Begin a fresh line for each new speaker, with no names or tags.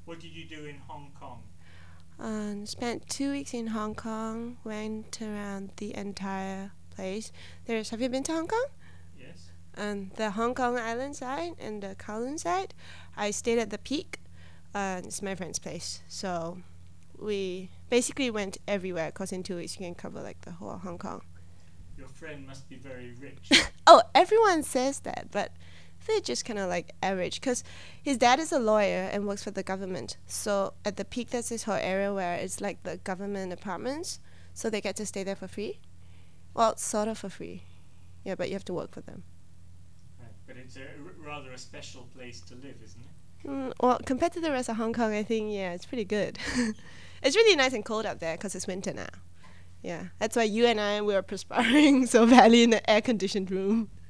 What did you do in Hong Kong?
Spent 2 weeks in Hong Kong. Went around the entire place. Have you been to Hong Kong?
Yes.
The Hong Kong Island side and the Kowloon side. I stayed at the Peak. It's my friend's place. So we basically went everywhere because in 2 weeks you can cover like the whole Hong Kong.
Your friend must be very rich.
Oh, everyone says that, but they're just kind of like average because his dad is a lawyer and works for the government. So at the Peak, there's this whole area where it's like the government apartments. So they get to stay there for free. Well, sort of for free. Yeah, but you have to work for them.
Right. But it's rather a special place to live, isn't it?
Well, compared to the rest of Hong Kong, I think, yeah, it's pretty good. It's really nice and cold up there because it's winter now. Yeah, that's why you and I, we are perspiring so badly in the air-conditioned room.